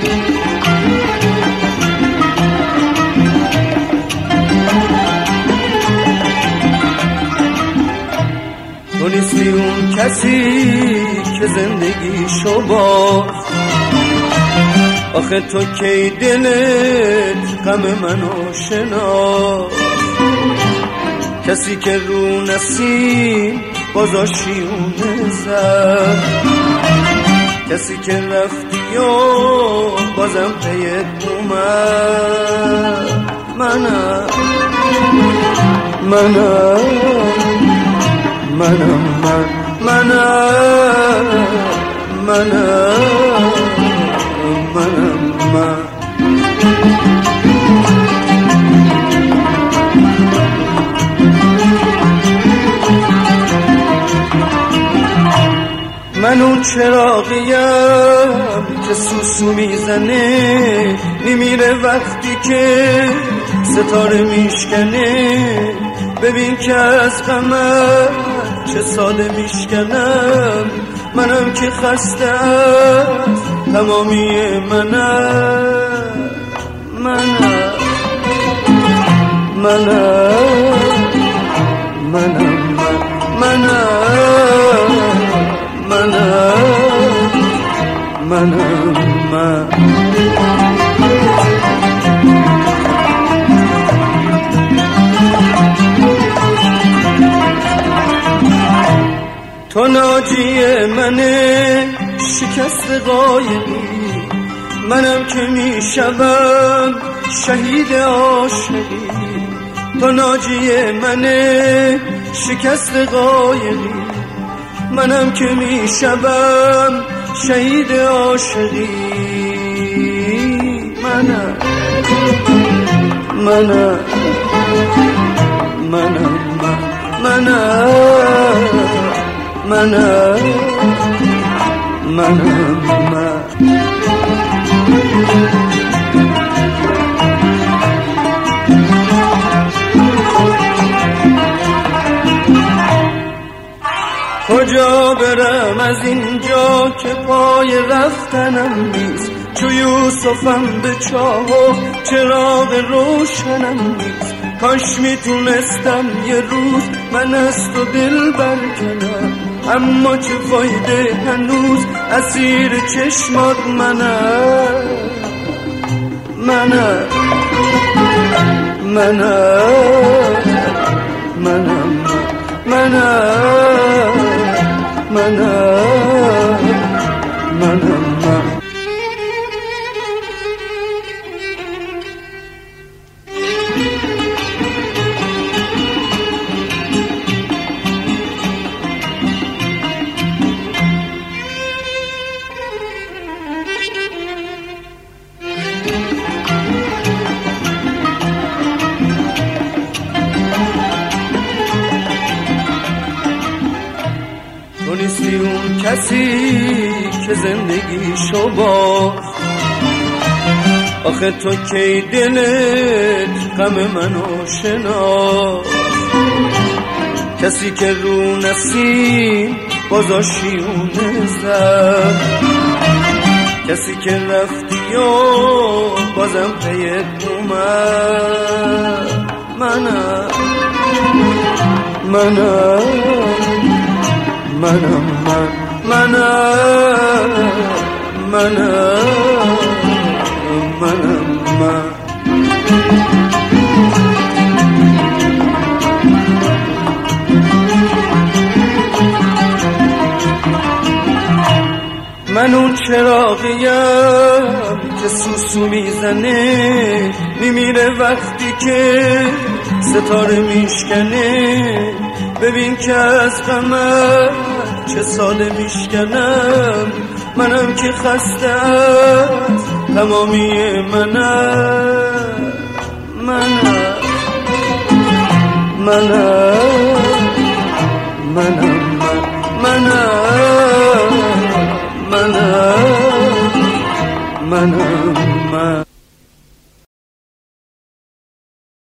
تو نیستی اون کسی که زندگیشو باخت، آخه تو کی دلت غم منو شناخت؟ کسی که رو نسیم بازا شیونه زد، کسی که رفتی و بازم پیت اومد. منم من اون چراغیم که سوسو میزنه، میمیره وقتی که ستاره میشکنه. ببین که از غمت چه ساله میشکنم، منم که خسته از تمامی منم. تو ناجی منه شکست قایقی، منم که میشوم شهید عاشقی. تو ناجی منه شکست قایقی، منم که میشوم شهید عاشقی. منم کجا برم از اینجا که پای رفتنم نیست؟ چو یوسفم به چاه و چراغ روشنم نیست. کاش میتونستم یه روز من از تو دل برکنم، اما چه فایده هنوز اسیر چشمات منم. تو نیستی اون کسی که زندگیشو باخت، آخه تو کی دلت غم منو شناخت؟ کسی که رو نسیم بازا شیونه زد، کسی که رفتی و بازم پیت اومد. من اون چراغیم که سوسو میزنه، میمیره وقتی که ستاره میشکنه. ببین که از غمت چه ساله میشکنم، منم که خسته از تمامی منم.